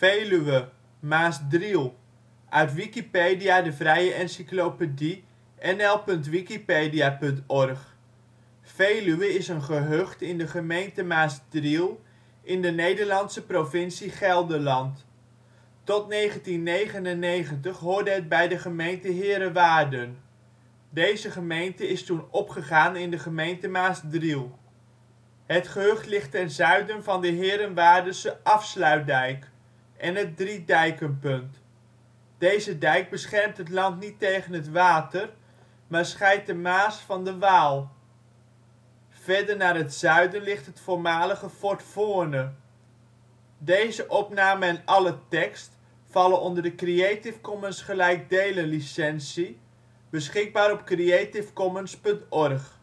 Veluwe, Maasdriel, uit Wikipedia, de vrije encyclopedie. nl.wikipedia.org. Veluwe is een gehucht in de gemeente Maasdriel in de Nederlandse provincie Gelderland. Tot 1999 hoorde het bij de gemeente Heerewaarden. Deze gemeente is toen opgegaan in de gemeente Maasdriel. Het gehucht ligt ten zuiden van de Heerewaardense Afsluitdijk en het Drie Dijkenpunt. Deze dijk beschermt het land niet tegen het water, maar scheidt de Maas van de Waal. Verder naar het zuiden ligt het voormalige Fort Voorne. Deze opname en alle tekst vallen onder de Creative Commons gelijkdelen licentie. Beschikbaar op creativecommons.org